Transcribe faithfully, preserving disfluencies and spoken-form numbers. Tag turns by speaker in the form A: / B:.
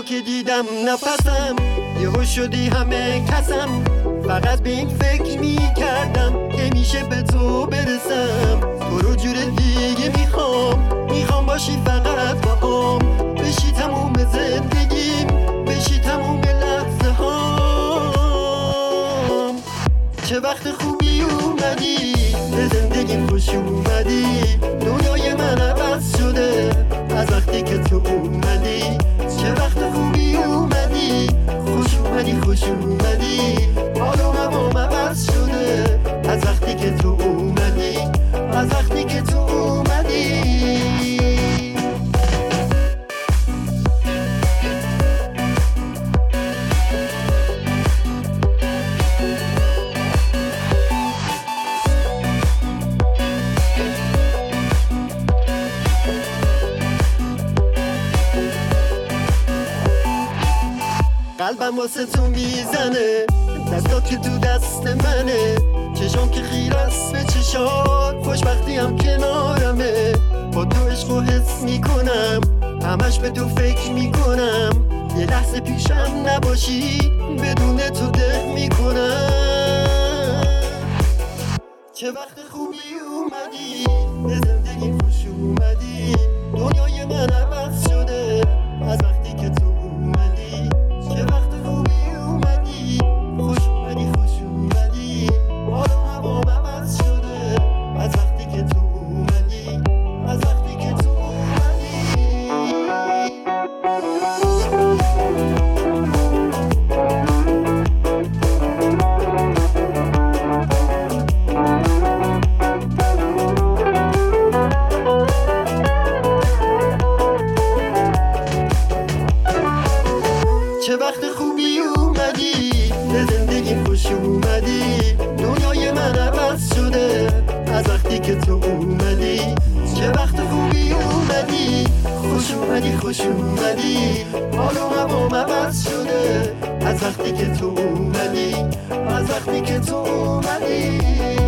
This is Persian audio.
A: که دیدم نفسم یهو شدی همه کسم. فقط به این فکر می کردم که میشه به تو برسم. تو رو جور دیگه میخوام، میخوام باشی فقط با هم. بشی تموم زندگیم، بشی تموم لحظه هام. چه وقت خوبی اومدی، به زندگیم خوش اومدی. دنیای من عوض شده از وقتی که تو اومدی. چه وقت خوبی اومدی، خوش اومدی خوش اومدی. حال و هوام عوض شده از وقتی که تو اومدی، از وقتی که تو اومدی. قلبم واسه تو میزنه، دستات که تو دست منه. چشام که خیر است به چشات، خوشبختی هم کنارمه. با تو عشق و حس میکنم، همش به تو فکر میکنم. یه لحظه پیشم نباشی، بدون تو ده میکنم. چه وقت خوبی اومدی، به زندگی خوش اومدی. دنیای من عوض شده از وقتی که تو اومدی. چه وقت خوبی اومدی، خوش اومدی خوش اومدی. حال و هوام عوض شده از وقتی که تو اومدی، از وقتی که تو اومدی. چه وقت خوبی اومدی، به زندگیم خوش اومدی. دنیای من عوض شده از وقتی که تو اومدی. چه وقت خوبی اومدی، خوش اومدی خوش اومدی. حال و هوام عوض شده از وقتی که تو اومدی، از وقتی که تو اومدی.